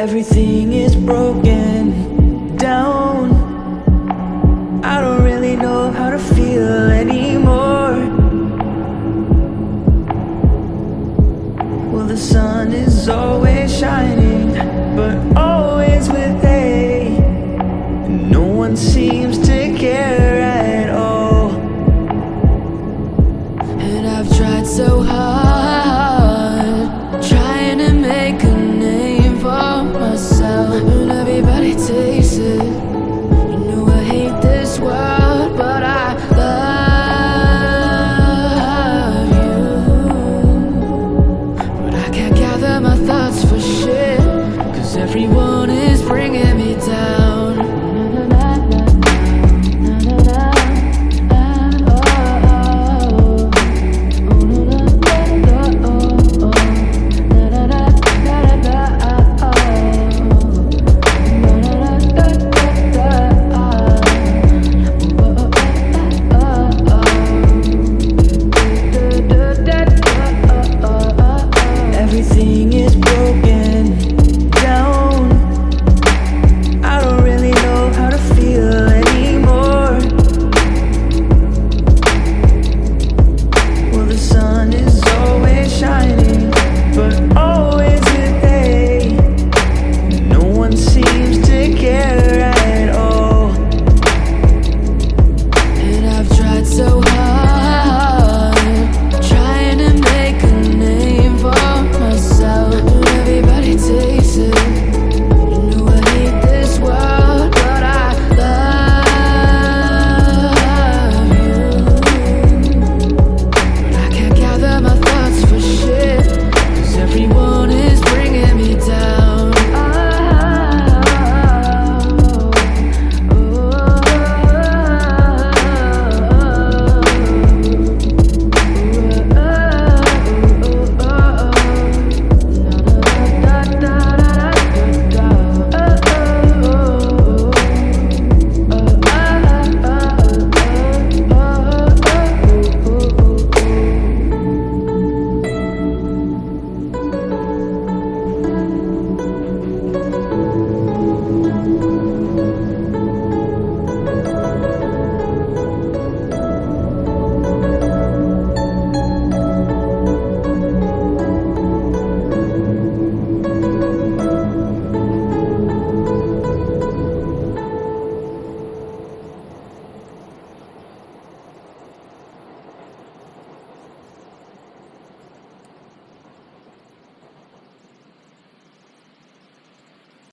everything is broken down. I don't really know how to feel anymore. Well, the sun is always shining, but always with hate. No one seems to care at all. And I've tried so hard, trying to make a name for myself, and everybody takes it. You know I hate this world, but I love you. But I can't gather my thoughts for shit, 'cause everyone